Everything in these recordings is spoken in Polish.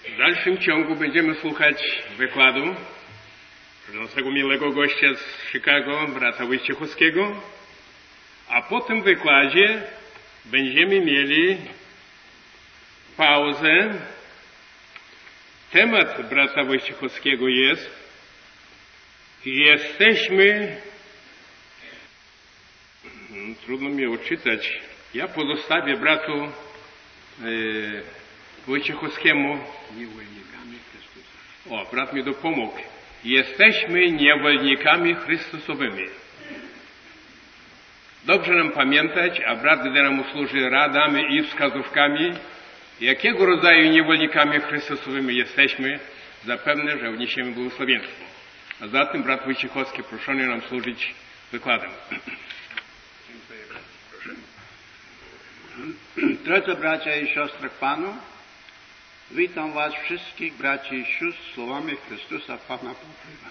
W dalszym ciągu będziemy słuchać wykładu naszego miłego gościa z Chicago, brata Wojciechowskiego, a po tym wykładzie będziemy mieli pauzę. Temat brata Wojciechowskiego jest: jesteśmy, trudno mi odczytać, ja pozostawię bratu Wojciechowskiemu. Niewolnikami Chrystusa. O, brat mi dopomógł. Jesteśmy niewolnikami Chrystusowymi. Dobrze nam pamiętać, a brat gdy nam usłuży radami i wskazówkami, jakiego rodzaju niewolnikami Chrystusowymi jesteśmy, zapewne, że wniesiemy błogosławieństwo. A zatem brat Wojciechowski proszony nam służyć wykładem. Dziękuję bardzo. Proszę. Drodzy bracia i siostry w Panu, witam was wszystkich, braci i sióstr, słowami Chrystusa Pana pokrywa.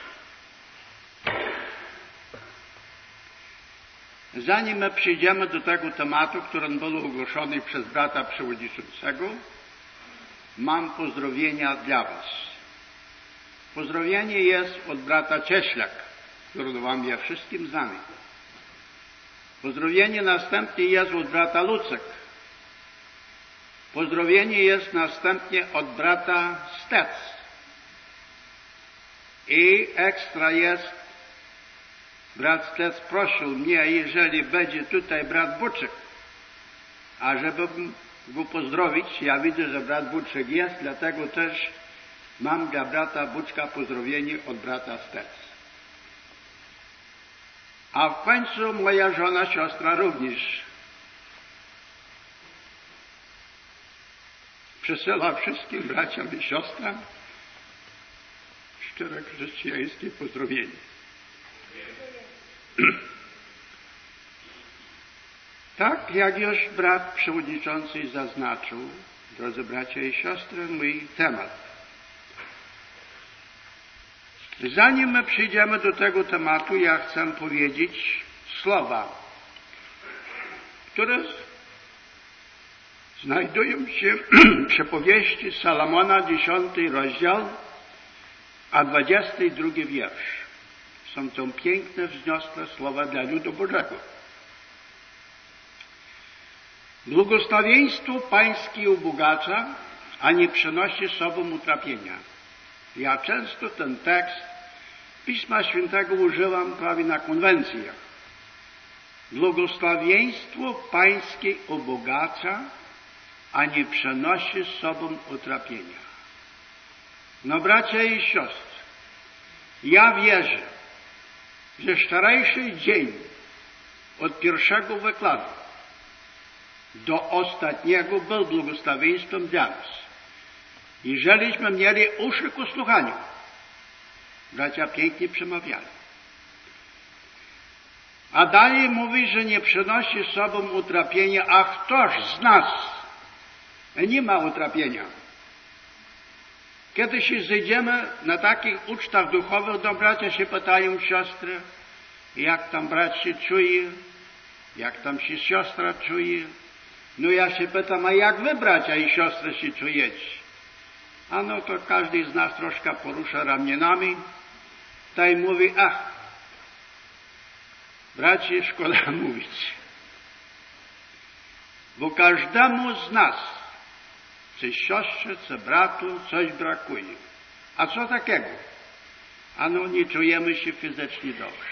Zanim my przyjdziemy do tego tematu, który był ogłoszony przez brata przewodniczącego, mam pozdrowienia dla was. Pozdrowienie jest od brata Cieślak, który wam jest wszystkim znany. Pozdrowienie następnie jest od brata Lucek. Pozdrowienie jest następnie od brata Stec. I ekstra jest, brat Stec prosił mnie, jeżeli będzie tutaj brat Buczek, a żeby go pozdrowić, ja widzę, że brat Buczek jest, dlatego też mam dla brata Buczka pozdrowienie od brata Stec. A w końcu moja żona, siostra również przesyła wszystkim braciom i siostrom szczere chrześcijańskie pozdrowienie. Tak jak już brat przewodniczący zaznaczył, drodzy bracia i siostry, mój temat. Zanim my przyjdziemy do tego tematu, ja chcę powiedzieć słowa, które znajdują się w przypowieści Salomona, 10 rozdział, a 22 wiersz. Są to piękne, wzniosłe słowa dla ludu Bożego. Błogosławieństwo Pańskie ubogacza, a nie przynosi sobą utrapienia. Ja często ten tekst Pisma Świętego używam prawie na konwencjach. Błogosławieństwo Pańskie ubogacza, a nie przynosi sobą utrapienia. No bracia i siostry, ja wierzę, że wczorajszy dzień od pierwszego wykładu do ostatniego był błogosławieństwem dla nas. Jeżeliśmy mieli uszy ku słuchaniu, bracia pięknie przemawiali. A dalej mówi, że nie przynosi sobą utrapienia, a ktoż z nas nie ma utrapienia. Kiedy się zejdziemy na takich ucztach duchowych, to bracia się pytają siostry, jak tam brat się czuje, jak tam się siostra czuje. No ja się pytam, a jak wy bracia i siostry się czujecie? A no to każdy z nas troszkę porusza ramionami, i mówi, bracie, szkoda mówić. Bo każdemu z nas, czy siostrze, czy bratu, coś brakuje. A co takiego? Ano nie czujemy się fizycznie dobrze.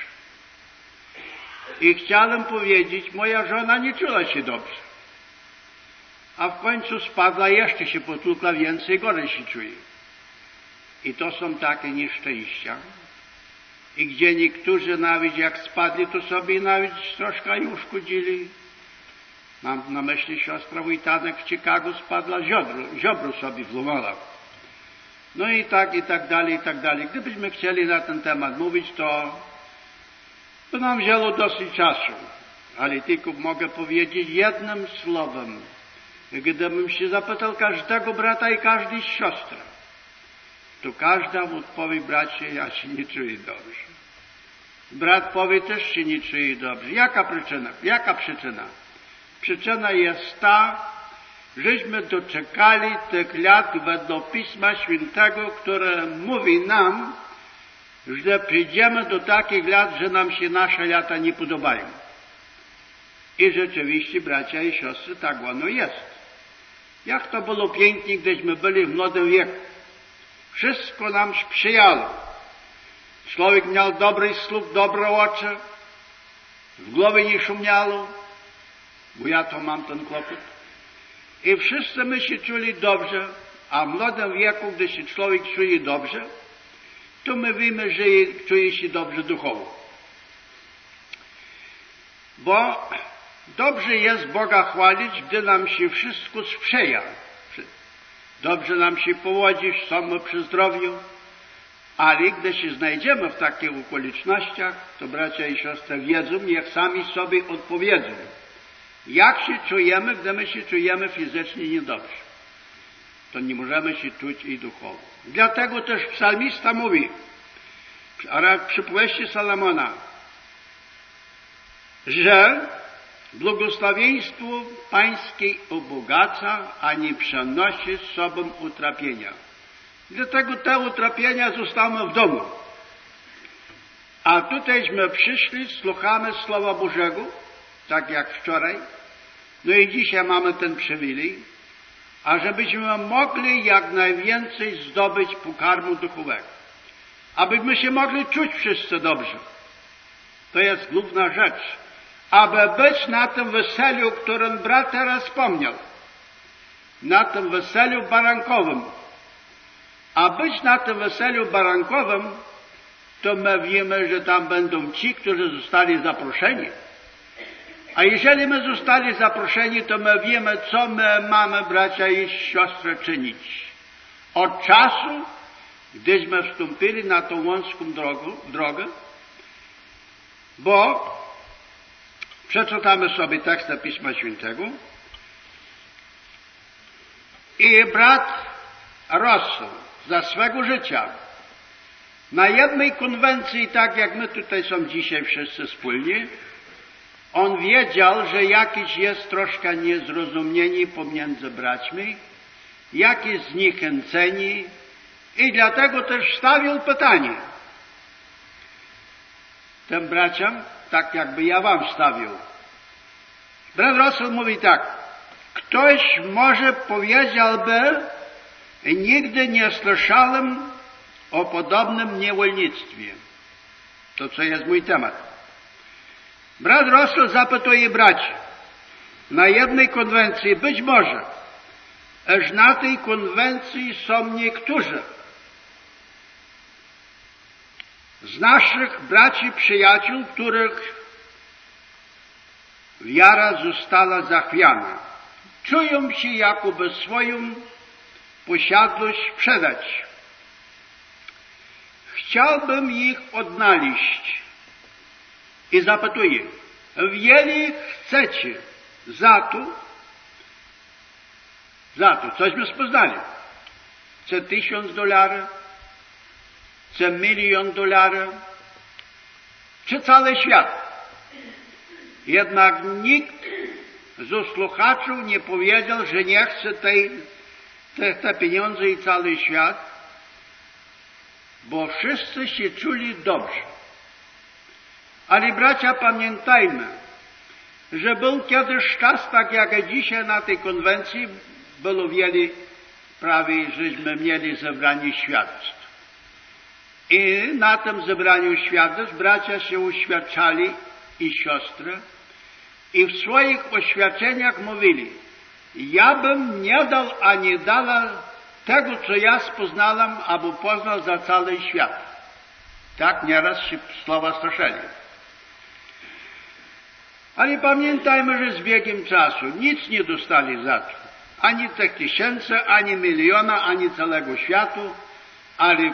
I chciałem powiedzieć, moja żona nie czula się dobrze. A w końcu spadła, jeszcze się potłukła, więcej gorzej się czuje. I to są takie nieszczęścia. I gdzie niektórzy nawet jak spadli, to sobie nawet troszkę i uszkodzili. Mam na myśli siostra Wojtanek w Chicago spadła, ziobro sobie złamała. No i tak dalej, i tak dalej. Gdybyśmy chcieli na ten temat mówić, to by nam wzięło dosyć czasu. Ale tylko mogę powiedzieć jednym słowem. Gdybym się zapytał każdego brata i każdej siostry, to każda odpowie, bracie, ja się nie czuję dobrze. Brat powie, też się nie czuje dobrze. Jaka przyczyna? Przyczyna jest ta, żeśmy doczekali tych lat według Pisma Świętego, które mówi nam, że przyjdziemy do takich lat, że nam się nasze lata nie podobają. I rzeczywiście, bracia i siostry, tak ono jest. Jak to było pięknie, gdyśmy byli w młodym wieku. Wszystko nam sprzyjało. Człowiek miał dobry słuch, dobre oczy, w głowie nie szumiało, bo ja to mam ten kłopot. I wszyscy my się czuli dobrze, a w młodym wieku, gdy się człowiek czuje dobrze, to my wiemy, że czuje się dobrze duchowo. Bo dobrze jest Boga chwalić, gdy nam się wszystko sprzyja. Dobrze nam się powodzi, są przy zdrowiu, ale gdy się znajdziemy w takich okolicznościach, to bracia i siostry wiedzą, niech sami sobie odpowiedzą. Jak się czujemy, gdy my się czujemy fizycznie niedobrze? To nie możemy się czuć i duchowo. Dlatego też psalmista mówi, w przypowieści Salomona, że błogosławieństwo Pańskie ubogaca, a nie przenosi z sobą utrapienia. Dlatego te utrapienia zostaną w domu. A tutejśmy przyszli, słuchamy Słowa Bożego, tak jak wczoraj, no i dzisiaj mamy ten przywilej, a żebyśmy mogli jak najwięcej zdobyć pokarmu duchowego. Abyśmy się mogli czuć wszyscy dobrze. To jest główna rzecz. Aby być na tym weselu, o którym brat teraz wspomniał. Na tym weselu barankowym. A być na tym weselu barankowym, to my wiemy, że tam będą ci, którzy zostali zaproszeni. A jeżeli my zostali zaproszeni, to my wiemy, co my mamy, bracia i siostry, czynić. Od czasu, gdyśmy wstąpili na tą wąską drogę, bo przeczytamy sobie tekst Pisma Świętego i brat Russell za swego życia na jednej konwencji, tak jak my tutaj są dzisiaj wszyscy wspólnie, on wiedział, że jakieś jest troszkę niezrozumienie pomiędzy braćmi, jakieś zniechęcenie i dlatego też stawił pytanie tym braciom, tak jakby ja wam stawił. Brat Russell mówi tak, ktoś może powiedziałby, nigdy nie słyszałem o podobnym niewolnictwie. To co jest mój temat. Brat Russell zapytuje braci na jednej konwencji, być może, aż na tej konwencji są niektórzy z naszych braci przyjaciół, których wiara została zachwiana. Czują się, jakoby swoją posiadłość sprzedać. Chciałbym ich odnaleźć i zapytuję, wiele chcecie za to, cośmy spoznali. Chce $1000, chce $1 000 000, czy cały świat. Jednak nikt z słuchaczy nie powiedział, że nie chce te pieniądze i cały świat, bo wszyscy się czuli dobrze. Ale bracia, pamiętajmy, że był kiedyś czas, tak jak dzisiaj na tej konwencji, było wiele, prawie żeśmy mieli zebranie świadectw. I na tym zebraniu świadectw bracia się uświadczali i siostry i w swoich oświadczeniach mówili, ja bym nie dał ani dała tego, co ja spoznałem, albo poznał za cały świat. Tak nieraz się słowa słyszeli. Ale pamiętajmy, że z biegiem czasu nic nie dostali za to. Ani tych tysięcy, ani miliona, ani całego światu, ale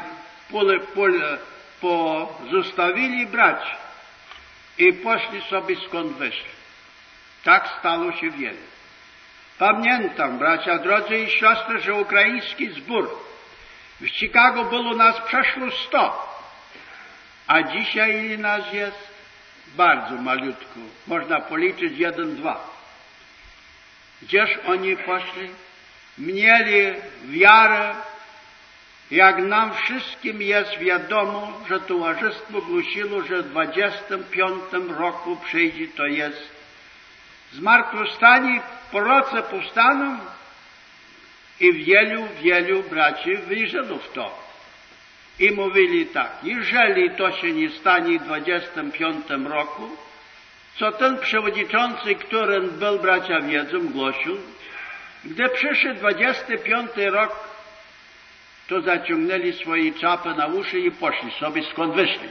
pozostawili braci i poszli sobie skąd wyszli. Tak stało się wiele. Pamiętam, bracia drodzy i siostry, że ukraiński zbór w Chicago było nas przeszło 100, a dzisiaj ile nas jest? Bardzo malutko. Można policzyć 1, 2. Gdzież oni poszli? Mieli wiarę, jak nam wszystkim jest wiadomo, że towarzystwo głosiło, że w 25 roku przyjdzie, to jest zmartwychwstanie, prorocy powstaną i wielu braci wierzyło w to. I mówili tak, jeżeli to się nie stanie w 25 roku, co ten przewodniczący, którym był, bracia wiedzą, głosił, gdy przyszedł 25 rok, to zaciągnęli swoje czapy na uszy i poszli sobie, skąd wyszli.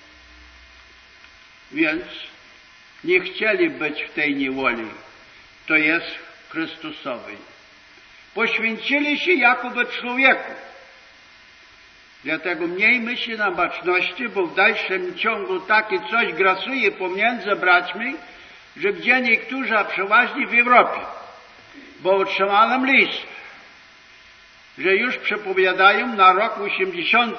Więc nie chcieli być w tej niewoli, to jest Chrystusowej. Poświęcili się jakoby człowieku. Dlatego miejmy się na baczności, bo w dalszym ciągu takie coś grasuje pomiędzy braćmi, że gdzie niektórzy, a przeważnie w Europie, bo otrzymałem list, że już przepowiadają na rok 80.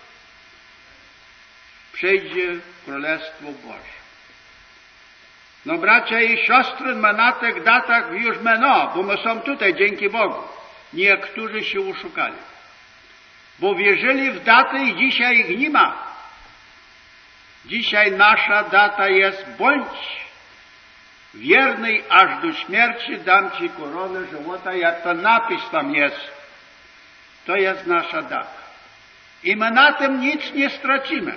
przyjdzie Królestwo Boże. No bracia i siostry, my na tych datach już bo my są tutaj, dzięki Bogu. Niektórzy się uszukali, bo wierzyli w daty i dzisiaj ich nie ma. Dzisiaj nasza data jest: bądź wierny aż do śmierci, dam Ci koronę żywota, jak ten napis tam jest. To jest nasza data. I my na tym nic nie stracimy.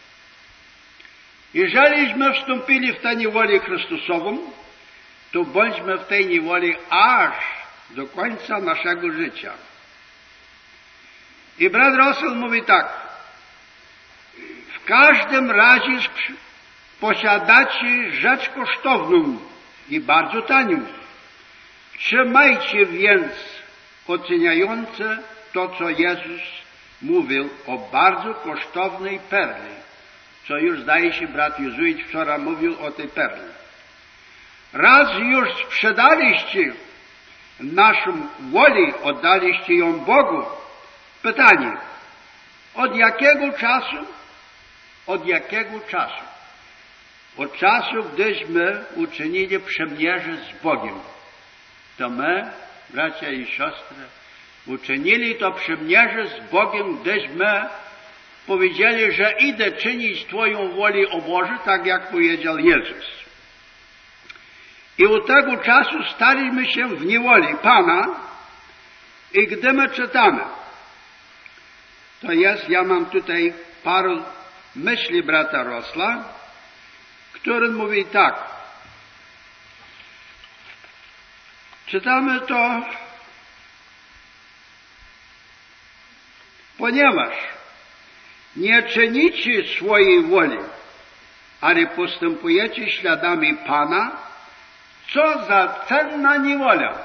Jeżeliśmy wstąpili w tę niewolę Chrystusową, to bądźmy w tej niewoli aż do końca naszego życia. I brat Russell mówi tak: w każdym razie posiadacie rzecz kosztowną i bardzo tanią. Trzymajcie więc oceniające to, co Jezus mówił o bardzo kosztownej perli, co już zdaje się brat jezuit wczoraj mówił o tej perli. Raz już sprzedaliście naszą wolę, oddaliście ją Bogu. Pytanie: od jakiego czasu? Od jakiego czasu? Od czasu, gdyśmy uczynili przymierze z Bogiem. To my, bracia i siostry, uczynili to przymierze z Bogiem, gdyśmy powiedzieli, że idę czynić Twoją wolę, o Boże, tak jak powiedział Jezus. I od tego czasu staliśmy się w niewoli Pana i gdy my czytamy, to jest, ja mam tutaj paru myśli brata Rosla, który mówi tak. Czytamy to, ponieważ nie czynicie swojej woli, ale postępujecie śladami Pana, co za cenna niewola.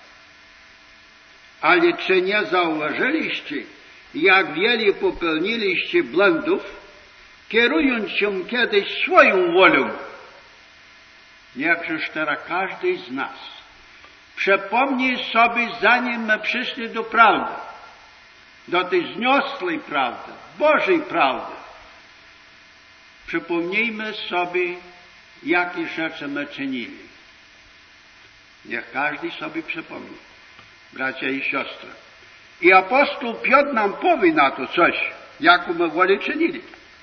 Ale czy nie zauważyliście, jak wiele popełniliście błędów, kierując się kiedyś swoją wolą? Niechżeż teraz każdy z nas przypomni sobie, zanim my przyszli do prawdy, do tej zniosłej prawdy, Bożej prawdy. Przypomnijmy sobie, jakie rzeczy my czynili. Niech każdy sobie przypomni, bracia i siostry. I apostoł Piotr nam powie na to coś, jaką my wolę czynili.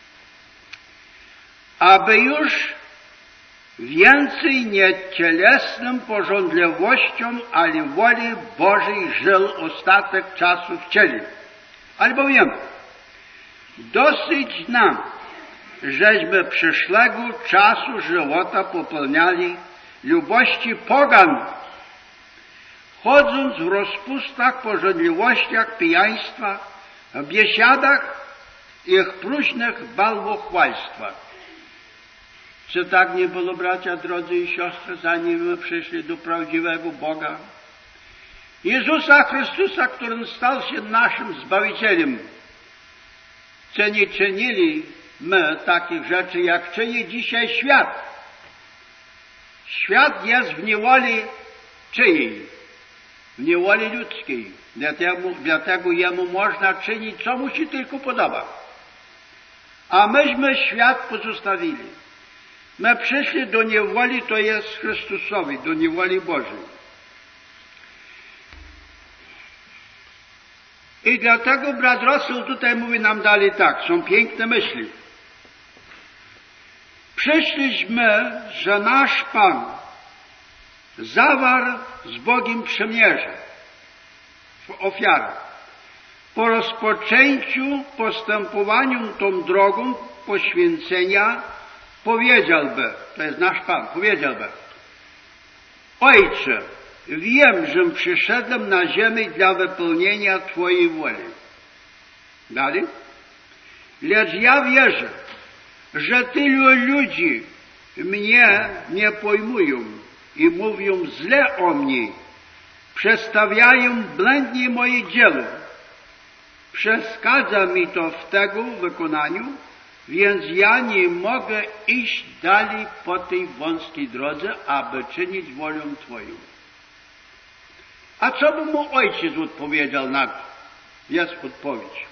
Aby już więcej nie cielesnym pożądliwościom, ale woli Bożej żył ostatek czasu w ciele. Albowiem dosyć nam, żeśmy przyszłego czasu żywota popełniali lubości pogan, chodząc w rozpustach, pożądliwościach, pijaństwa, w biesiadach i ich próżnych bałwochwalstwach. Czy tak nie było, bracia, drodzy i siostry, zanim my przyszli do prawdziwego Boga? Jezusa Chrystusa, którym stał się naszym Zbawicielem. Czy nie czynili my takich rzeczy, jak czyni dzisiaj świat? Świat jest w niewoli czyjej? W niewoli ludzkiej. Dlatego jemu można czynić, co mu się tylko podoba. A myśmy świat pozostawili. My przyszli do niewoli, to jest Chrystusowi, do niewoli Bożej. I dlatego brat Russell tutaj mówi nam dalej tak, są piękne myśli. Przyszliśmy, że nasz Pan zawarł z Bogiem przymierze w ofiarach. Po rozpoczęciu postępowaniu tą drogą poświęcenia powiedziałby, to jest nasz Pan, powiedziałby: Ojcze, wiem, że przyszedłem na ziemię dla wypełnienia Twojej woli. Dalej. Lecz ja wierzę, że tylu ludzi mnie nie pojmują i mówią źle o mnie, przedstawiają błędnie moje dzieło. Przeszkadza mi to w tego wykonaniu, więc ja nie mogę iść dalej po tej wąskiej drodze, aby czynić wolę Twoją. A co by mu ojciec odpowiedział na to? Jest odpowiedź.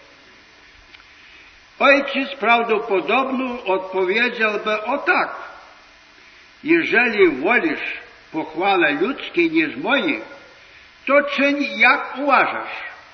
Ojciec prawdopodobnie odpowiedziałby o tak: jeżeli wolisz pochwale ludzkiej niż mojej, to czyń jak uważasz.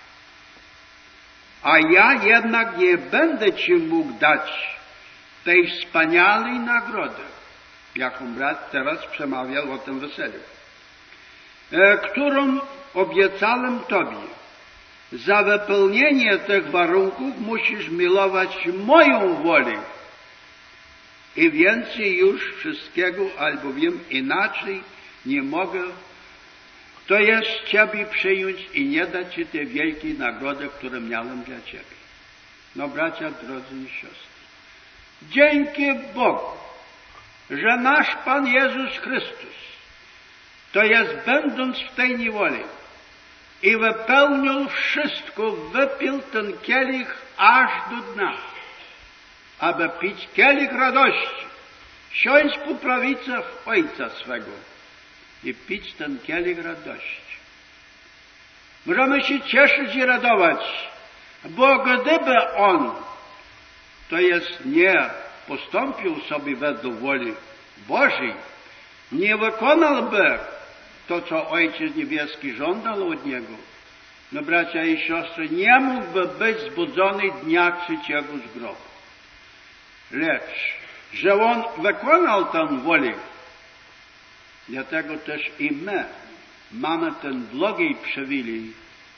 A ja jednak nie będę Ci mógł dać tej wspaniałej nagrody, jaką brat teraz przemawiał o tym weselu, którą obiecałem Tobie. Za wypełnienie tych warunków musisz miłować moją wolę. I więcej już wszystkiego, albowiem inaczej nie mogę, to jest Ciebie przyjąć i nie dać Ci tej wielkiej nagrody, którą miałem dla Ciebie. No bracia, drodzy i siostry, dzięki Bogu, że nasz Pan Jezus Chrystus, to jest będąc w tej niewoli i wypełnił wszystko, wypił ten kielich aż do dna, aby pić kielich radości, siąść po prawicach Ojca swego i pić ten kielich radości. Możemy się cieszyć i radować, bo gdyby On, to jest nie postąpił sobie według woli Bożej, nie wykonałby to, co Ojciec Niebieski żądał od Niego, no bracia i siostry, nie mógłby być zbudzony dnia trzeciego z grobu. Lecz, że On wykonał tę wolę, dlatego też i my mamy ten błogi przywilej,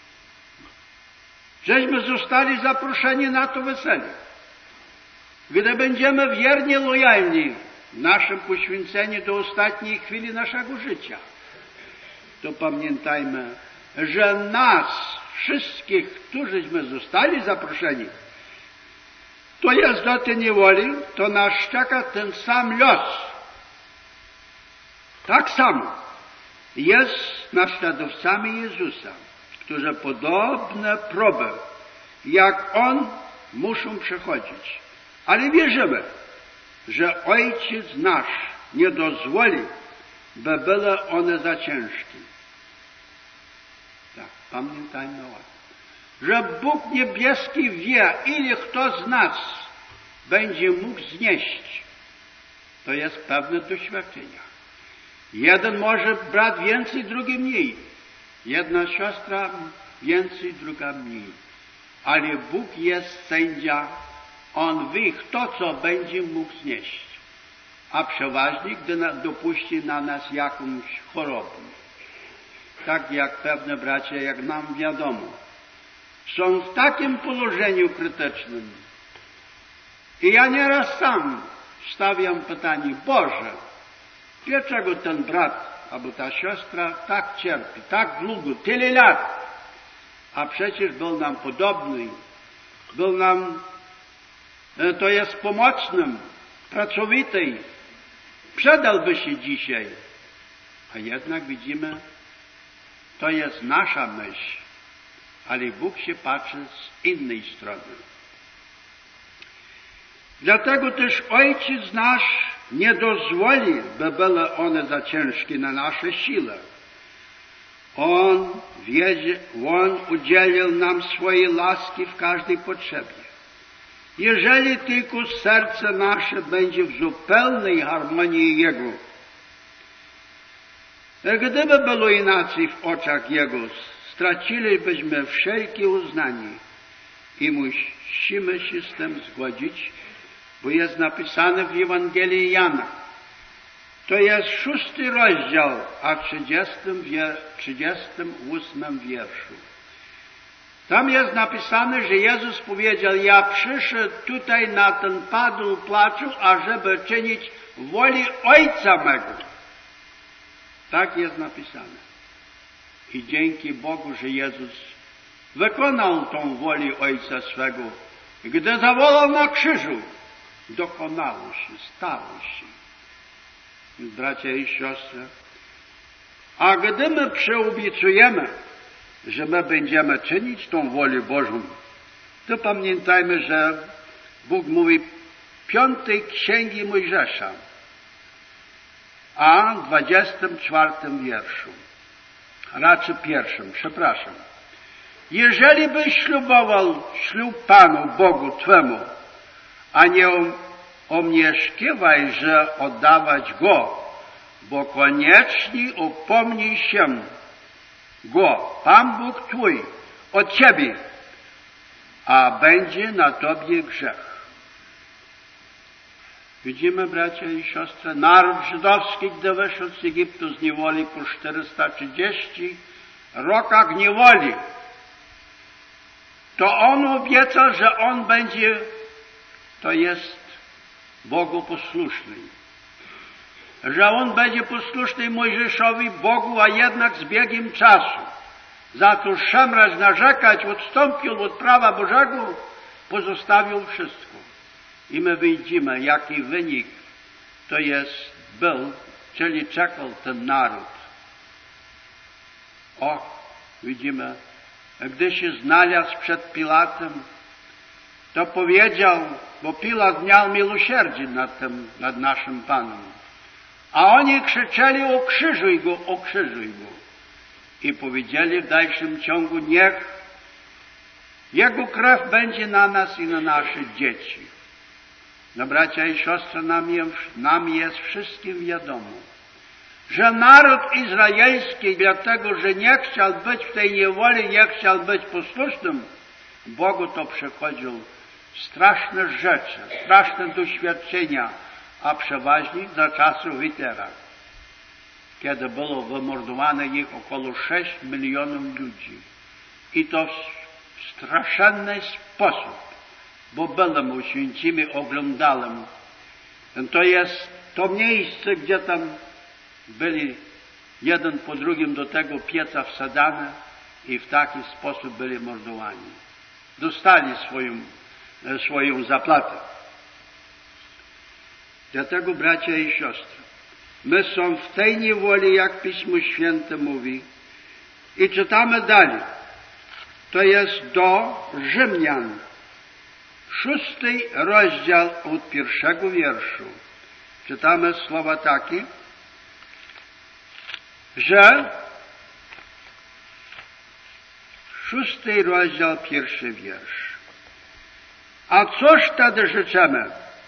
żeśmy zostali zaproszeni na to wesele. Gdy będziemy wiernie lojalni w naszym poświęceniu do ostatniej chwili naszego życia, to pamiętajmy, że nas, wszystkich, którzyśmy zostali zaproszeni, to jest do tej niewoli, to nas czeka ten sam los. Tak samo jest naśladowcami Jezusa, którzy podobne próby, jak On, muszą przechodzić. Ale wierzymy, że Ojciec nasz nie dozwoli, by były one za ciężkie. Tak, pamiętajmy o tym, że Bóg Niebieski wie, ile kto z nas będzie mógł znieść. To jest pewne doświadczenie. Jeden może brać więcej, drugi mniej. Jedna siostra więcej, druga mniej. Ale Bóg jest sędzia. On wie, kto co będzie mógł znieść. A przeważnie, gdy dopuści na nas jakąś chorobę. Tak jak pewne bracia, jak nam wiadomo, są w takim położeniu krytycznym. I ja nieraz sam stawiam pytanie: Boże, dlaczego ten brat albo ta siostra tak cierpi, tak długo, tyle lat, a przecież był nam podobny, był nam, to jest pomocnym, pracowity, przedałby się dzisiaj. A jednak widzimy, to jest nasza myśl, ale Bóg się patrzy z innej strony. Dlatego też Ojciec nasz nie dozwoli, by były one za ciężkie na nasze siły. On udzielił nam swojej łaski w każdej potrzebie. Jeżeli tylko serce nasze będzie w zupełnej harmonii Jego, gdyby było inaczej w oczach Jego, stracilibyśmy wszelkie uznanie i musimy się z tym zgodzić, bo jest napisane w Ewangelii Jana. To jest 6 rozdział, a 38 wierszu. Tam jest napisane, że Jezus powiedział: ja przyszedł tutaj na ten padł płaczu, ażeby czynić woli Ojca mego. Tak jest napisane. I dzięki Bogu, że Jezus wykonał tą wolę Ojca swego. Gdy zawołał na krzyżu, dokonało się, stało się. Bracia i siostry, a gdy my przeobiecujemy, że my będziemy czynić tą wolę Bożą, to pamiętajmy, że Bóg mówi 5 Księgi Mojżesza, a 24 wierszu, raczej 1, przepraszam. Jeżeli byś ślubował ślub Panu Bogu Twemu, a nie omieszkiwaj, że oddawać Go, bo koniecznie upomnij się Go, Pan Bóg Twój, od Ciebie, a będzie na Tobie grzech. Widzimy, bracia i siostry, naród żydowski, gdy wyszedł z Egiptu z niewoli po 430 rokach niewoli, to on obiecał, że on będzie, to jest Bogu posłuszny. Że on będzie posłuszny Mojżeszowi, Bogu, a jednak z biegiem czasu zaczął szemrać, narzekać, odstąpił od prawa Bożego, pozostawił wszystko. I my widzimy, jaki wynik to był, czyli czekał ten naród. Widzimy, gdy się znalazł przed Pilatem, to powiedział, bo Pilat miał miłosierdzie nad naszym Panem. A oni krzyczeli: okrzyżuj Go, okrzyżuj Go. I powiedzieli w dalszym ciągu: niech Jego krew będzie na nas i na nasze dzieci. No, bracia i siostry, nam jest wszystkim wiadomo, że naród izraelski, dlatego że nie chciał być w tej niewoli, nie chciał być posłusznym Bogu, to przechodził straszne rzeczy, straszne doświadczenia, a przeważnie za czasów Hitlera, kiedy było wymordowane ich około 6 milionów ludzi. I to w straszny sposób, bo byłem święcimi, oglądałem. To jest to miejsce, gdzie tam byli jeden po drugim do tego pieca wsadzane i w taki sposób byli mordowani. Dostali swoją zapłatę. Dlatego, bracia i siostry, my są w tej niewoli, jak Pismo Święte mówi. I czytamy dalej. To jest do Rzymian, 6 rozdział od 1 wierszu. Czytamy słowa takie, że 6 rozdział, 1 wiersz. A cóż wtedy rzeczemy?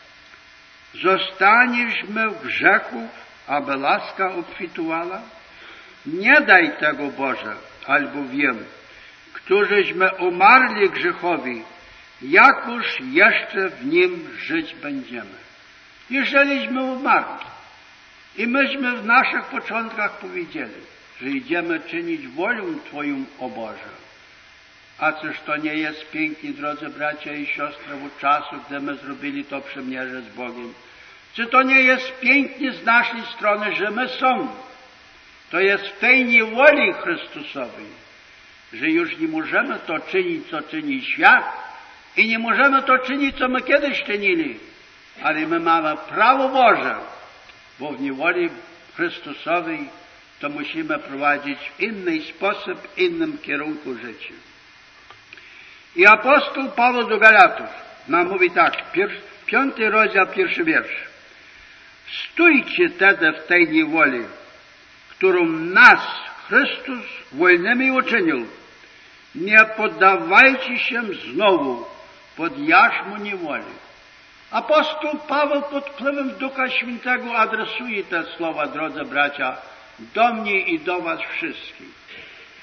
Zostaniemy w grzechu, aby łaska obfitowała? Nie daj tego, Boże, albowiem, którzyśmy umarli grzechowi, jakoż jeszcze w nim żyć będziemy. Jeżeliśmy umarli i myśmy w naszych początkach powiedzieli, że idziemy czynić wolę Twoją, o Boże. A cóż to nie jest pięknie, drodzy bracia i siostry, od czasu, gdy my zrobili to przymierze z Bogiem? Czy to nie jest pięknie z naszej strony, że my są? To jest w tej niewoli Chrystusowej, że już nie możemy to czynić, co czyni świat, i nie możemy to czynić, co my kiedyś czynili, ale my mamy prawo Boże, bo w niewoli Chrystusowej to musimy prowadzić w inny sposób, w innym kierunku życia. I apostoł Paweł do Galatów nam mówi tak, 5 rozdział, 1 wiersz. Stójcie tedy w tej niewoli, którą nas Chrystus wolnymi uczynił. Nie poddawajcie się znowu pod jarzmo niewoli. Apostoł Paweł pod wpływem Ducha Świętego adresuje te słowa, drodzy bracia, do mnie i do was wszystkich.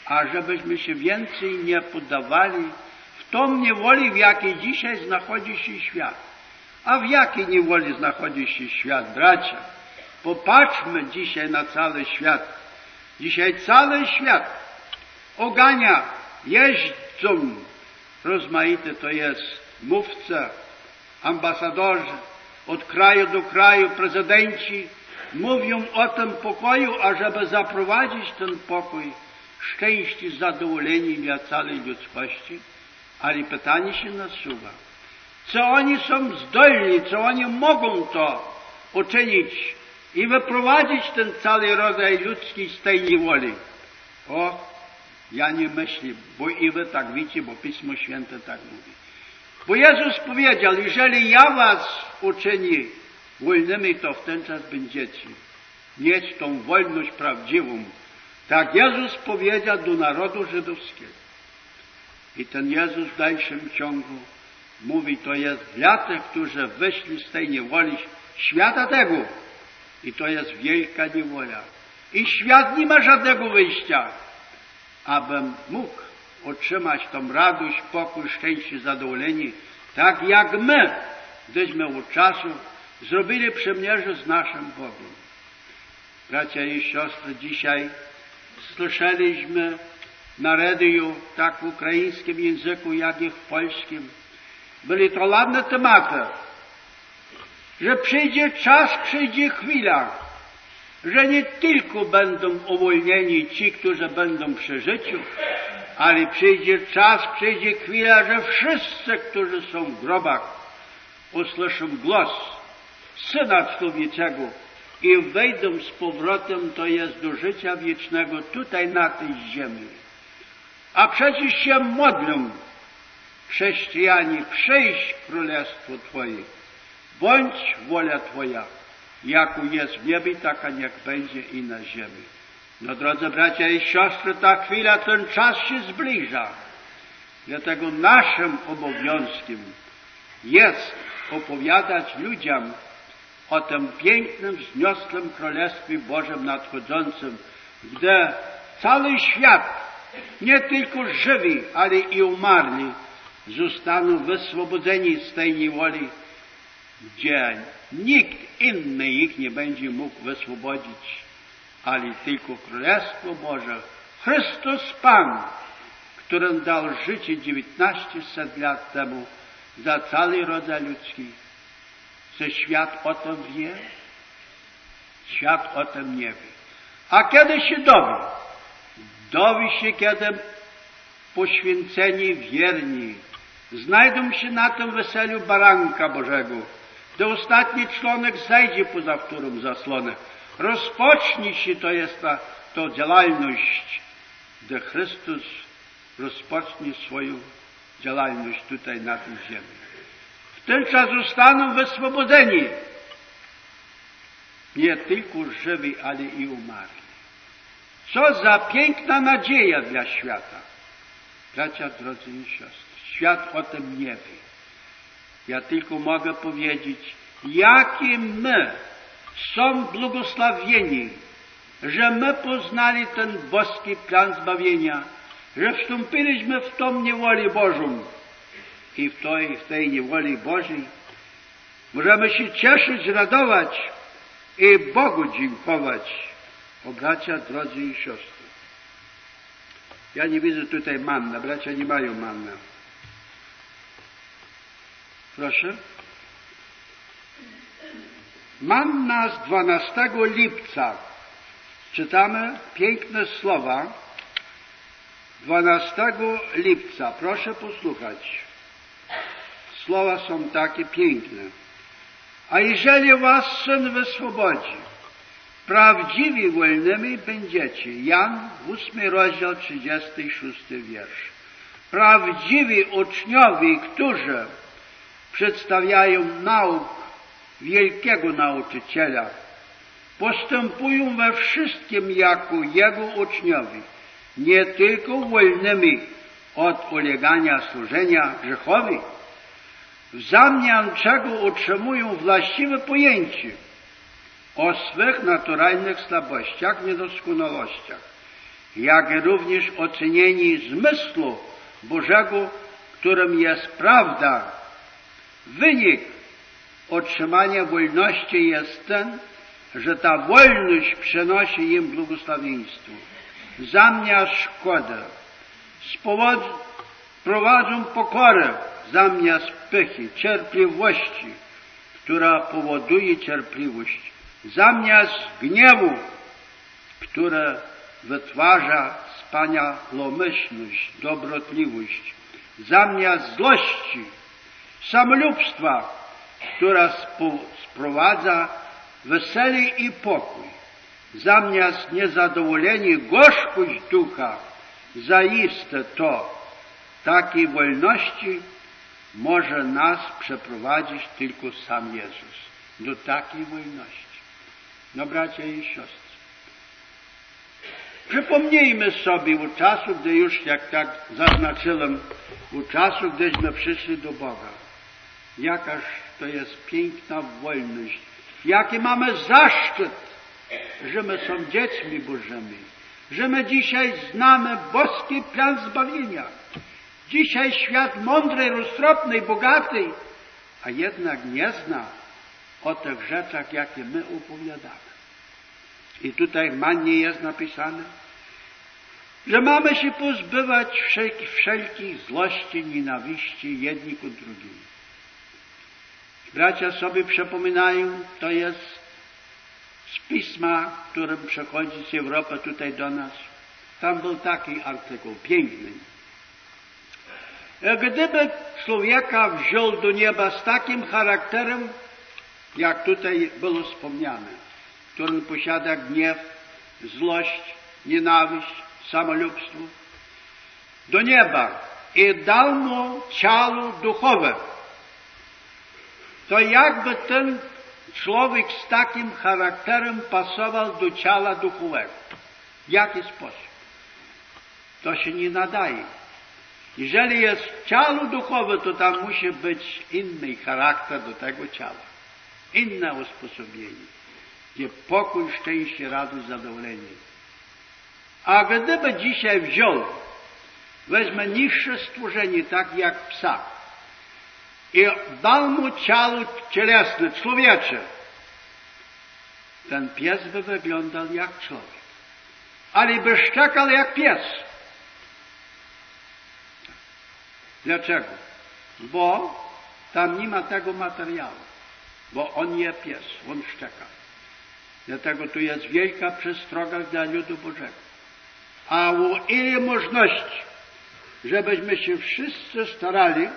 a żebyśmy się więcej nie poddawali w tą niewoli, w jakiej dzisiaj znachodzi się świat. A w jakiej niewoli znachodzi się świat, bracia? Popatrzmy dzisiaj na cały świat. Dzisiaj cały świat ogania, jeźdzą rozmaite, to jest mówce, ambasadorzy, od kraju do kraju, prezydenci mówią o tym pokoju, ażeby zaprowadzić ten pokój, szczęście, zadowolenie dla całej ludzkości. Ale pytanie się nasuwa, co oni są zdolni, co oni mogą to uczynić i wyprowadzić ten cały rodzaj ludzki z tej niewoli. O, ja nie myślę, bo i wy tak wiecie, bo Pismo Święte tak mówi. Bo Jezus powiedział, jeżeli ja was uczynię wolnymi, to w ten czas będziecie mieć tą wolność prawdziwą. Tak Jezus powiedział do narodu żydowskiego. I ten Jezus w dalszym ciągu mówi, to jest dla tych, którzy wyszli z tej niewoli świata tego. I to jest wielka niewola. I świat nie ma żadnego wyjścia, abym mógł otrzymać tą radość, pokój, szczęście, zadowolenie, tak jak my, gdyśmy od czasu zrobili przymierze z naszym Bogiem. Bracia i siostry, dzisiaj słyszeliśmy na radiu, tak w ukraińskim języku, jak i w polskim. Byli to ładne tematy, że przyjdzie czas, przyjdzie chwila, że nie tylko będą uwolnieni ci, którzy będą przy życiu, ale przyjdzie czas, przyjdzie chwila, że wszyscy, którzy są w grobach, usłyszą głos Syna Człowieczego i wejdą z powrotem, to jest do życia wiecznego tutaj na tej ziemi. A przecież się modlą chrześcijanie, przyjść królestwo Twoje, bądź wola Twoja, jako jest w niebie, taka niech będzie i na ziemi. No drodzy bracia i siostry, ta chwila, ten czas się zbliża. Dlatego naszym obowiązkiem jest opowiadać ludziom o tym pięknym, wzniosłym Królestwie Bożym nadchodzącym, gdy cały świat, nie tylko żywi, ale i umarli, zostaną wyswobodzeni z tej niewoli, gdzie nikt inny ich nie będzie mógł wyswobodzić, ale tylko Królestwo Boże, Chrystus Pan, którym dał życie 1900 lat temu za cały rodzaj ludzki. Czy świat o tym wie? Świat o tym nie wie. A kiedy się dowie? Dowie się, kiedy poświęceni wierni znajdą się na tym weselu Baranka Bożego, gdy ostatni członek zejdzie poza wtórą zasłonę. Rozpocznie się, to jest ta działalność, gdy Chrystus rozpocznie swoją działalność tutaj na tej ziemi. W ten czas zostaną wyswobodzeni nie tylko żywi, ale i umarli. Co za piękna nadzieja dla świata. Bracia, drodzy i siostry, świat o tym nie wie. Ja tylko mogę powiedzieć, jakie my są błogosławieni, że my poznali ten boski plan zbawienia, że wstąpiliśmy w tą niewolę Bożą i w tej niewoli Bożej możemy się cieszyć, radować i Bogu dziękować. O bracia, drodzy i siostry, ja nie widzę tutaj manna, bracia nie mają manna. Proszę. Manna z 12 lipca. Czytamy piękne słowa 12 lipca. Proszę posłuchać. Słowa są takie piękne. A jeżeli was Syn wyswobodzi, prawdziwi wolnymi będziecie. Jan 8 rozdział 36 wiersz. Prawdziwi uczniowie, którzy przedstawiają nauk wielkiego nauczyciela, postępują we wszystkim jako Jego uczniowie, nie tylko wolnymi od ulegania służenia grzechowi, w zamian czego otrzymują właściwe pojęcie o swych naturalnych słabościach, niedoskonałościach jak i również ocenienie zmysłu Bożego, którym jest prawda. Wynik otrzymania wolności jest ten, że ta wolność przynosi im błogosławieństwo. Zamiast szkody prowadzą pokorę zamiast pychy, cierpliwości, która powoduje cierpliwość, zamiast gniewu, które wytwarza wspaniałomyślność, dobrotliwość, zamiast złości, samolubstwa, która sprowadza wesele i pokój, zamiast niezadowolenia gorzkość ducha. Zaiste to takiej wolności może nas przeprowadzić tylko sam Jezus. Do takiej wolności. No bracia i siostry, przypomnijmy sobie u czasu, gdy już, jak tak zaznaczyłem, u czasu, gdyśmy przyszli do Boga. Jakaż to jest piękna wolność. Jaki mamy zaszczyt, że my są dziećmi Bożymi. Że my dzisiaj znamy boski plan zbawienia. Dzisiaj świat mądry, roztropny, bogaty, a jednak nie zna o tych rzeczach, jakie my opowiadamy. I tutaj w Mannie jest napisane, że mamy się pozbywać wszelkich złości, nienawiści jedni ku drugim. Bracia sobie przypominają, to jest z pisma, którym przechodzi z Europy tutaj do nas. Tam był taki artykuł, piękny. Gdyby człowieka wziął do nieba z takim charakterem, jak tutaj było wspomniane, który posiada gniew, złość, nienawiść, samolubstwo, do nieba i dał mu ciało duchowe, to jakby ten człowiek z takim charakterem pasował do ciała duchowego. W jaki sposób? To się nie nadaje. Jeżeli jest ciało duchowe, to tam musi być inny charakter do tego ciała. Inne usposobienie. Gdzie pokój, szczęście, radość, zadowolenie. A gdyby dzisiaj wziął, weźmie niższe stworzenie, tak jak psa, i dał mu ciało cielesne, człowiecze, ten pies by wyglądał jak człowiek. Ale by szczekał jak pies. Dlaczego? Bo tam nie ma tego materiału. Bo on je pies, on szczeka. Dlatego tu jest wielka przestroga dla ludu Bożego. A o ile możności, żebyśmy się wszyscy starali,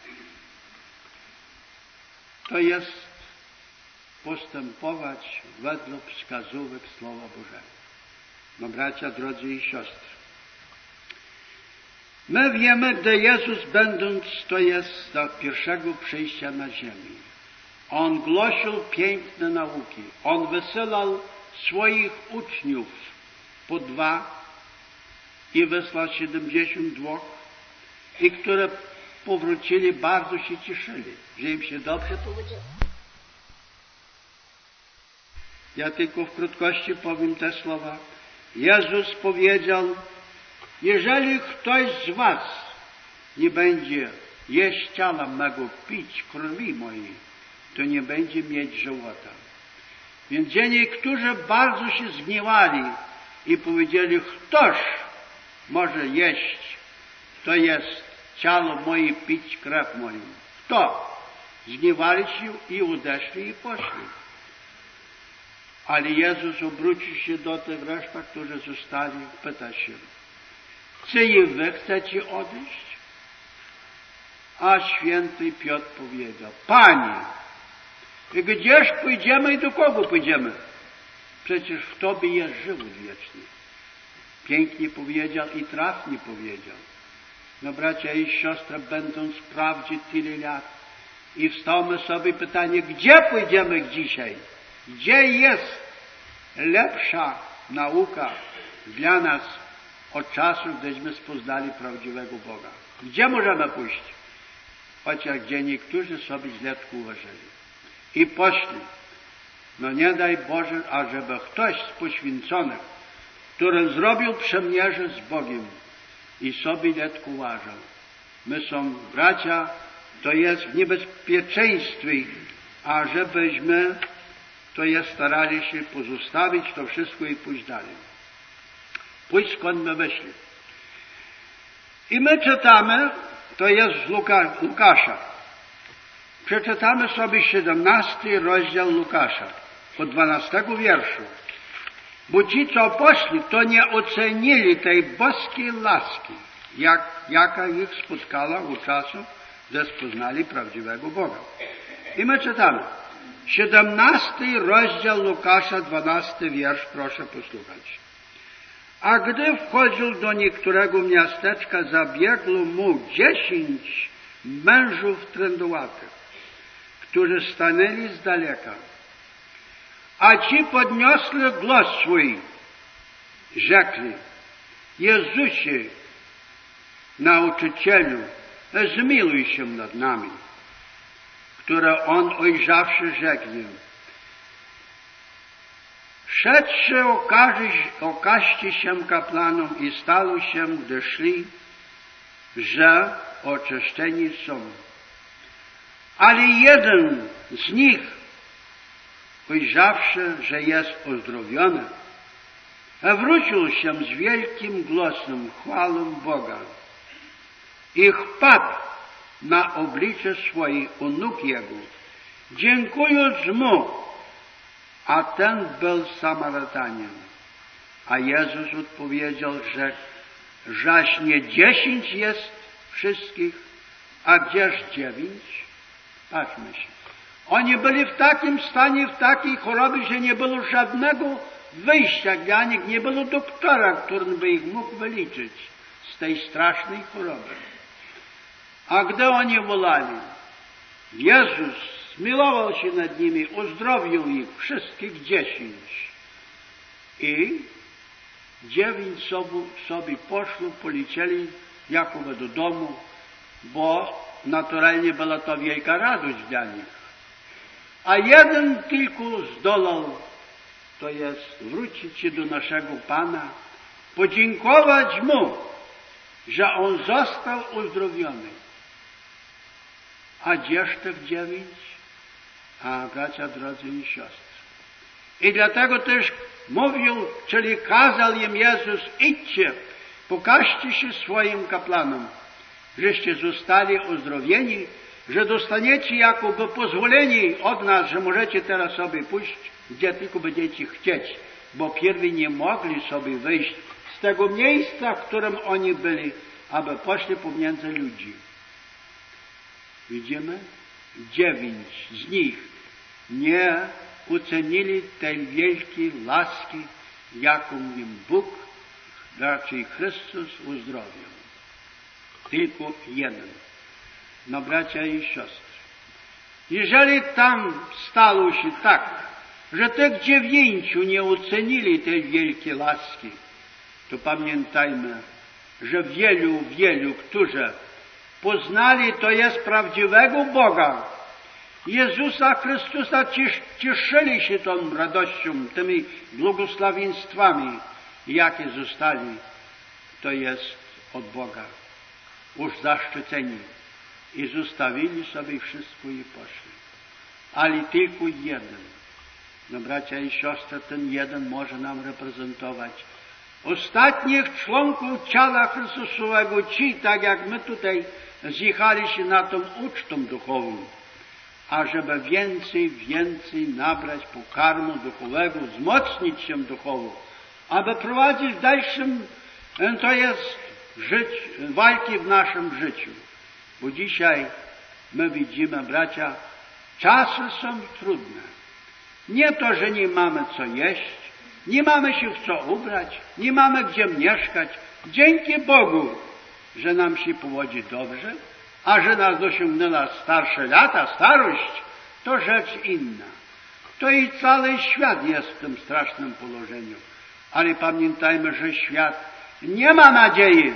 to jest postępować według wskazówek Słowa Bożego. No bracia, drodzy i siostry, my wiemy, gdy Jezus będąc, to jest do pierwszego przyjścia na ziemi, On głosił piękne nauki. On wysyłał swoich uczniów po 2 i wysłał 72 i które powrócili, bardzo się cieszyli, że im się dobrze powiedziało. Ja tylko w krótkości powiem te słowa. Jezus powiedział, jeżeli ktoś z was nie będzie jeść ciała mego, pić krwi mojej, to nie będzie mieć żywota. Więc gdzie niektórzy bardzo się zgniewali i powiedzieli, ktoż może jeść, to jest ciało moje, pić krew moją. Kto? Zgniewali się i odeszli i poszli. Ale Jezus obrócił się do tych resztek, którzy zostali, pyta się, czy i wy chcecie odejść? A święty Piotr powiedział, Panie, i gdzież pójdziemy i do kogo pójdziemy? Przecież w Tobie jest żywot wieczny. Pięknie powiedział i trafnie powiedział. No bracia i siostry, będąc w prawdzie tyle lat i wstawmy sobie pytanie, gdzie pójdziemy dzisiaj? Gdzie jest lepsza nauka dla nas od czasu, gdyśmy spoznali prawdziwego Boga? Gdzie możemy pójść? Chociaż gdzie niektórzy sobie źle uważali. I poszli. No nie daj Boże, ażeby ktoś z poświęconych, który zrobił przemierze z Bogiem i sobie letko uważał. My są bracia, to jest w niebezpieczeństwie, a żebyśmy to jest starali się pozostawić to wszystko i pójść dalej. Pójść skąd my wyszli. I my czytamy, to jest z Łukasza. Przeczytamy sobie 17 rozdział Łukasza, od 12 wierszu. Bo ci, co poszli, to nie ocenili tej boskiej laski, jaka ich spotkała u czasu, gdy spoznali prawdziwego Boga. I my czytamy. 17 rozdział Łukasza, 12 wiersz, proszę posłuchać. A gdy wchodził do niektórego miasteczka, zabiegło mu 10 mężów trędowatych, którzy stanęli z daleka. A ci podniosli głos swój, rzekli: Jezusie, nauczycielu, zmiłuj się nad nami. Które on ujrzawszy, rzekł im: Szedłszy okażcie się kapłanom i stało się, gdy szli, że oczyszczeni są. Ale jeden z nich, ujrzawszy, że jest uzdrowiony, wrócił się z wielkim głosem chwalą Boga i wpadł na oblicze swoje u nóg Jego, dziękując Mu, a ten był Samarytanin. A Jezus odpowiedział, że żaś nie 10 jest wszystkich, a gdzież 9? Patrzmy się. Oni byli w takim stanie, w takiej chorobie, że nie było żadnego wyjścia dla nich, nie było doktora, który by ich mógł wyliczyć z tej strasznej choroby. A gdy oni wolali, Jezus zmiłował się nad nimi, uzdrowił ich wszystkich 10. I 9 sobie poszło, polecieli jakoby do domu, bo naturalnie była to wielka radość dla nich. A jeden tylko zdołał, to jest wrócić się do naszego Pana, podziękować Mu, że On został uzdrowiony. A gdzież tych 9? A bracia, drodzy i siostry. I dlatego też mówił, czyli kazał im Jezus: idźcie, pokażcie się swoim kapłanom, żeście zostali uzdrowieni, że dostaniecie jakoby pozwolenie od nas, że możecie teraz sobie pójść, gdzie tylko będziecie chcieć, bo pierwej nie mogli sobie wyjść z tego miejsca, w którym oni byli, aby poszli pomiędzy ludzi. Widzimy? 9 z nich nie ocenili tej wielkiej laski, jaką im Bóg, raczej Chrystus, uzdrowił. Tylko jeden. No, bracia i siostry, jeżeli tam stało się tak, że tych 9 nie ocenili tej wielkiej laski, to pamiętajmy, że wielu, którzy poznali to jest prawdziwego Boga, Jezusa Chrystusa, cieszyli się tą radością, tymi błogosławieństwami, jakie zostali, to jest od Boga, już zaszczyceni. I zostawili sobie wszystko i poszli. Ale tylko jeden. No, bracia i siostry, ten jeden może nam reprezentować ostatnich członków ciała Chrystusowego, ci, tak jak my tutaj zjechali się na tą ucztą duchową, a żeby więcej nabrać pokarmu duchowego, wzmocnić się duchowo, aby prowadzić w dalszym, to jest walki w naszym życiu. Bo dzisiaj my widzimy, bracia, czasy są trudne. Nie to, że nie mamy co jeść, nie mamy się w co ubrać, nie mamy gdzie mieszkać. Dzięki Bogu, że nam się powodzi dobrze, a że nas dosiągnęła starsze lata, starość, to rzecz inna. To i cały świat jest w tym strasznym położeniu. Ale pamiętajmy, że świat nie ma nadziei.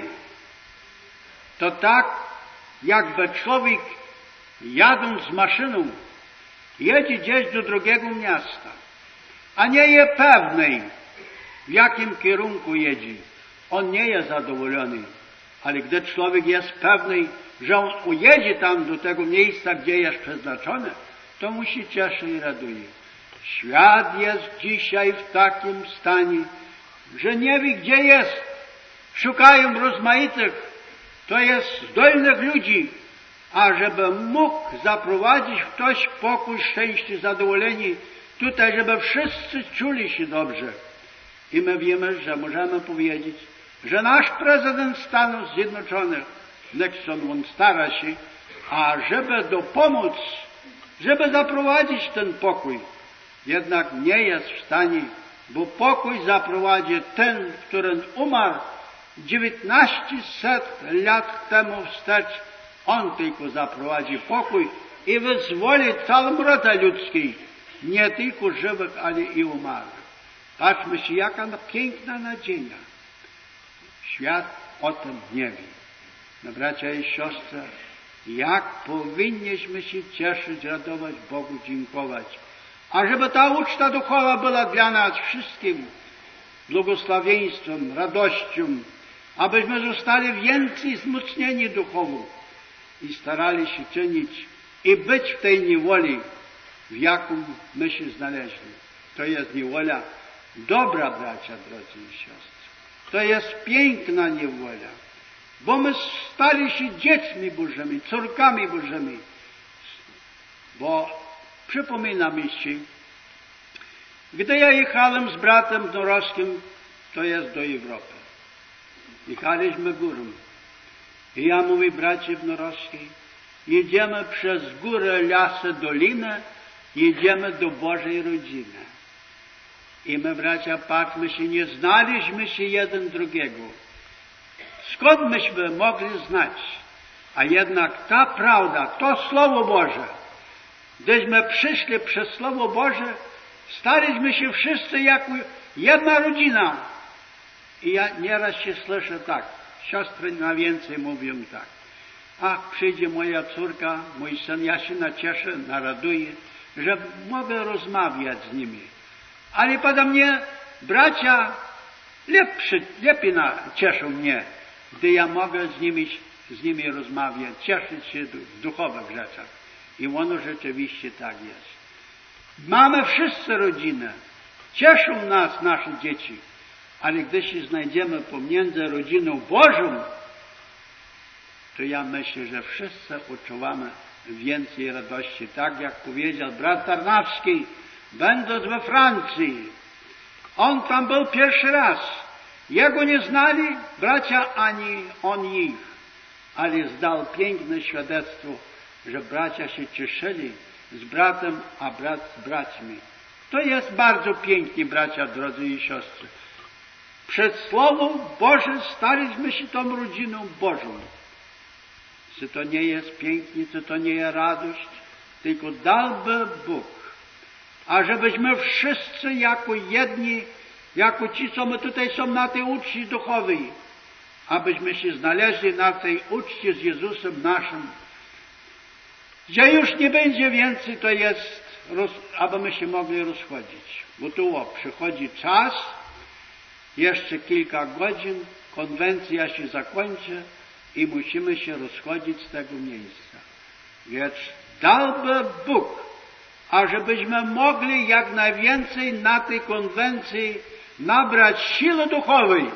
To tak, jakby człowiek jadąc maszyną jedzie gdzieś do drugiego miasta, a nie jest pewnej, w jakim kierunku jedzie. On nie jest zadowolony, ale gdy człowiek jest pewny, że on ujedzie tam do tego miejsca, gdzie jest przeznaczone, to mu się cieszy i raduje. Świat jest dzisiaj w takim stanie, że nie wie, gdzie jest. Szukają rozmaitych, to jest zdolnych ludzi, a żeby mógł zaprowadzić ktoś pokój, szczęście, zadowolenie, tutaj, żeby wszyscy czuli się dobrze. I my wiemy, że możemy powiedzieć, że nasz prezydent Stanów Zjednoczonych, Nixon, on stara się, a żeby dopomóc, żeby zaprowadzić ten pokój, jednak nie jest w stanie, bo pokój zaprowadzi ten, który umarł 1900 lat temu wstecz. On tylko zaprowadzi pokój i wyzwoli całą radę ludzką, nie tylko żywych, ale i umarłych. Patrzmy się, jaka piękna nadzieja. Świat o tym nie wie. No, bracia i siostry, jak powinniśmy się cieszyć, radować, Bogu dziękować. A żeby ta uczta duchowa była dla nas wszystkim błogosławieństwem, radością, abyśmy zostali więcej wzmocnieni duchowo i starali się czynić i być w tej niewoli, w jaką my się znaleźli. To jest niewola dobra, bracia, drodzy i siostry. To jest piękna niewola, bo my stali się dziećmi Bożymi, córkami Bożymi. Bo przypomina mi się, gdy ja jechałem z bratem Norowskim, to jest do Europy. Jechaliśmy górą. I ja mówię, bracie Norowskiej, jedziemy przez górę, lasy, dolinę, jedziemy do Bożej rodziny. I my, bracia, patrzmy się, nie znaliśmy się jeden drugiego. Skąd myśmy mogli znać? A jednak ta prawda, to Słowo Boże, gdyśmy przyszli przez Słowo Boże, staliśmy się wszyscy jako jedna rodzina. I ja nieraz się słyszę tak, siostry na więcej mówią tak. Ach, przyjdzie moja córka, mój syn, ja się nacieszę, naraduję, że mogę rozmawiać z nimi. Ale pada mnie, bracia, lepiej cieszą mnie, gdy ja mogę z nimi rozmawiać, cieszyć się w duchowych rzeczach. I ono rzeczywiście tak jest. Mamy wszyscy rodzinę. Cieszą nas nasze dzieci. Ale gdy się znajdziemy pomiędzy rodziną Bożą, to ja myślę, że wszyscy odczuwamy więcej radości. Tak jak powiedział brat Tarnawski, będąc we Francji. On tam był pierwszy raz. Jego nie znali bracia, ani on ich. Ale zdał piękne świadectwo, że bracia się cieszyli z bratem, a brat z braćmi. To jest bardzo pięknie, bracia, drodzy i siostry. Przed Słowem Bożym staliśmy się tą rodziną Bożą. Czy to nie jest pięknie, czy to nie jest radość? Tylko dałby Bóg, a żebyśmy wszyscy jako jedni, jako ci, co my tutaj są na tej uczcie duchowej, abyśmy się znaleźli na tej uczcie z Jezusem naszym, gdzie już nie będzie więcej, to jest, abyśmy się mogli rozchodzić. Bo tu przychodzi czas, jeszcze kilka godzin, konwencja się zakończy i musimy się rozchodzić z tego miejsca. Więc dałby Bóg, ażebyśmy mogli jak najwięcej na tej konwencji nabrać siły duchowej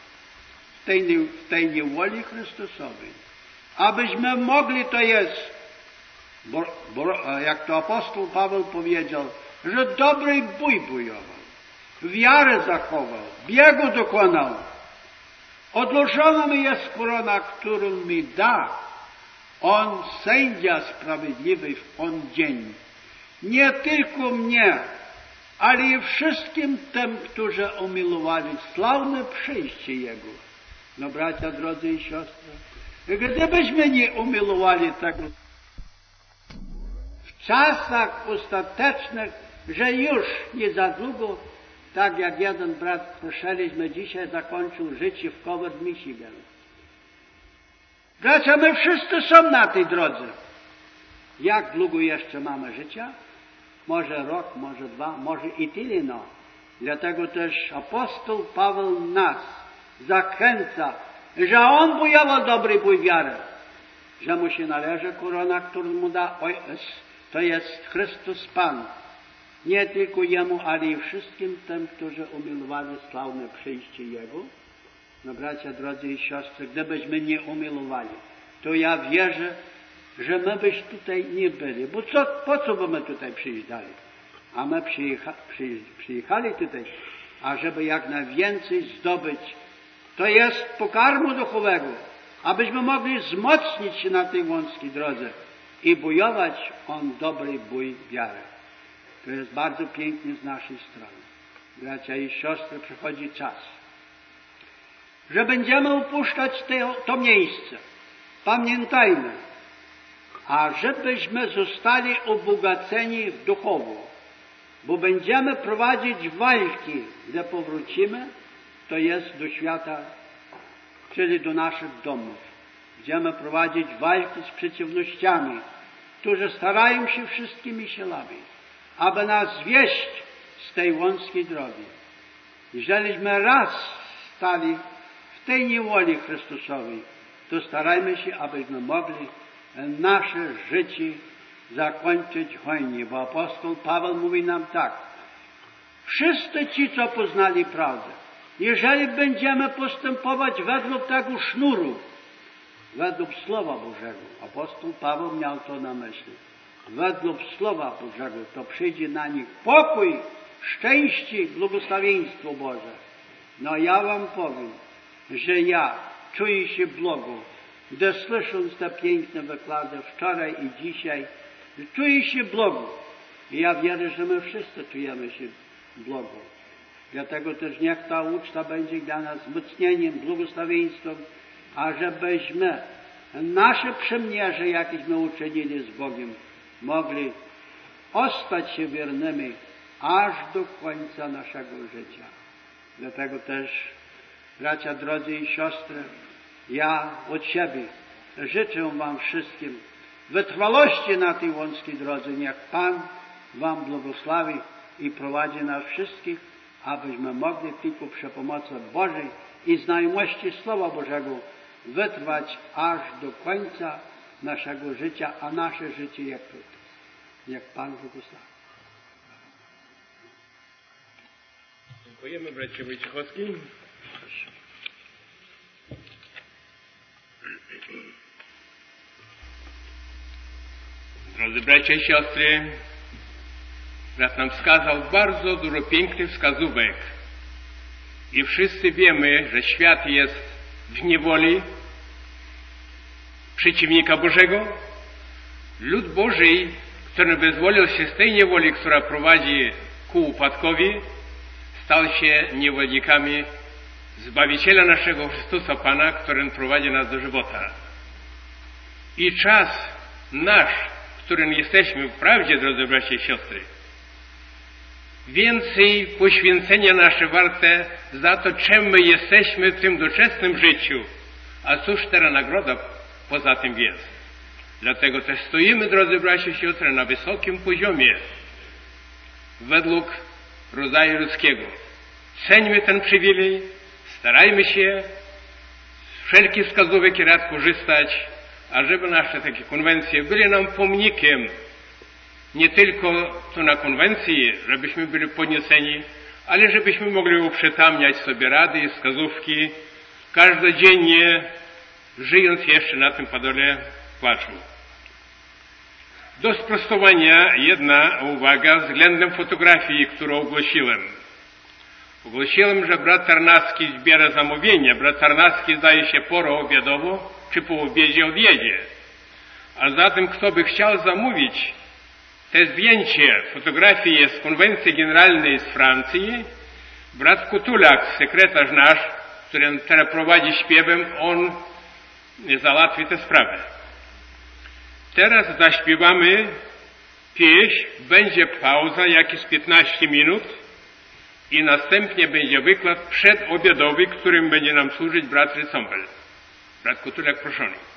w tej niewoli Chrystusowej. Abyśmy mogli, to jest, jak to apostoł Paweł powiedział, że dobry bój bojował, wiarę zachował, biegu dokonał. Odłożona mi jest korona, którą mi da On, sędzia sprawiedliwy w on dzień. Nie tylko mnie, ale i wszystkim tym, którzy umiłowali sławne przyjście Jego. No, bracia, drodzy i siostry, gdybyśmy nie umiłowali tego w czasach ostatecznych, że już nie za długo, tak jak jeden brat, słyszeliśmy dzisiaj, zakończył życie w Covert, Michigan. Bracia, my wszyscy są na tej drodze. Jak długo jeszcze mamy życia? Może rok, może dwa, może i tyle, no. Dlatego też apostoł Paweł nas zachęca, że on bujował dobry bój wiary, że mu się należy korona, którą mu da Ojciec, to jest Chrystus Pan. Nie tylko Jemu, ale i wszystkim tym, którzy umiłowali sławne przyjście Jego. No bracia, drodzy i siostry, gdybyśmy nie umiłowali, to ja wierzę, że my byś tutaj nie byli. Bo po co by my tutaj przyjeżdżali? A my przyjechali tutaj, ażeby jak najwięcej zdobyć. To jest pokarmu duchowego, abyśmy mogli wzmocnić się na tej wąskiej drodze i bujować on dobry bój wiary. To jest bardzo pięknie z naszej strony. Bracia i siostry, przychodzi czas, że będziemy opuszczać to miejsce. Pamiętajmy, a żebyśmy zostali ubogaceni duchowo, bo będziemy prowadzić walki, gdy powrócimy, to jest do świata, czyli do naszych domów. Będziemy prowadzić walki z przeciwnościami, którzy starają się wszystkimi siłami, aby nas zwieść z tej wąskiej drogi. Jeżeliśmy raz stali w tej niewoli Chrystusowej, to starajmy się, abyśmy mogli nasze życie zakończyć hojnie, bo apostoł Paweł mówi nam tak: wszyscy ci, co poznali prawdę, jeżeli będziemy postępować według tego sznuru, według Słowa Bożego, apostoł Paweł miał to na myśli, według Słowa Bożego, to przyjdzie na nich pokój, szczęście, błogosławieństwo Boże. No ja wam powiem, że ja czuję się błogo, gdy słysząc te piękne wykłady wczoraj i dzisiaj, czuję się błogo. I ja wierzę, że my wszyscy czujemy się błogo. Dlatego też niech ta uczta będzie dla nas wzmocnieniem, błogosławieństwem, a żebyśmy nasze przymierze, jakieśmy uczynili z Bogiem, mogli ostać się wiernymi aż do końca naszego życia. Dlatego też, bracia drodzy i siostry, ja od siebie życzę wam wszystkim wytrwałości na tej wąskiej drodze. Niech Pan wam błogosławi i prowadzi nas wszystkich, abyśmy mogli tylko przy pomocy Bożej i znajomości Słowa Bożego wytrwać aż do końca naszego życia, a nasze życie jak tutaj. Niech Pan błogosławi. Dziękujemy, bracie Wojciechowski. Drodzy bracia i siostry, brat nam wskazał bardzo dużo pięknych wskazówek i wszyscy wiemy, że świat jest w niewoli przeciwnika Bożego. Lud Boży, który wyzwolił się z tej niewoli, która prowadzi ku upadkowi, stał się niewolnikami Zbawiciela naszego Chrystusa Pana, który prowadzi nas do żywota. I czas nasz, w którym jesteśmy w prawdzie, drodzy bracia i siostry, więcej poświęcenia nasze warte za to, czym my jesteśmy w tym doczesnym życiu, a cóż teraz nagroda poza tym jest. Dlatego też stoimy, drodzy bracia i siostry, na wysokim poziomie według rodzaju ludzkiego. Ceńmy ten przywilej, starajmy się z wszelkich wskazówek i rad korzystać, ażeby nasze takie konwencje były nam pomnikiem, nie tylko tu na konwencji, żebyśmy byli podnieceni, ale żebyśmy mogli uprzytamniać sobie rady i wskazówki każdodziennie, żyjąc jeszcze na tym padole płaczu. Do sprostowania jedna uwaga względem fotografii, którą ogłosiłem. Ogłosiłem, że brat Tarnacki zbiera zamówienia. Brat Tarnacki zdaje się porą obiadową, czy po obiedzie odjedzie. A zatem kto by chciał zamówić te zdjęcie fotografii z konwencji generalnej z Francji, brat Kutulak, sekretarz nasz, który teraz prowadzi śpiewem, on załatwi tę sprawę. Teraz zaśpiewamy pieśń, będzie pauza jakieś 15 minut i następnie będzie wykład przedobiadowy, którym będzie nam służyć brat Rycombel. Brat Kutulak, proszony.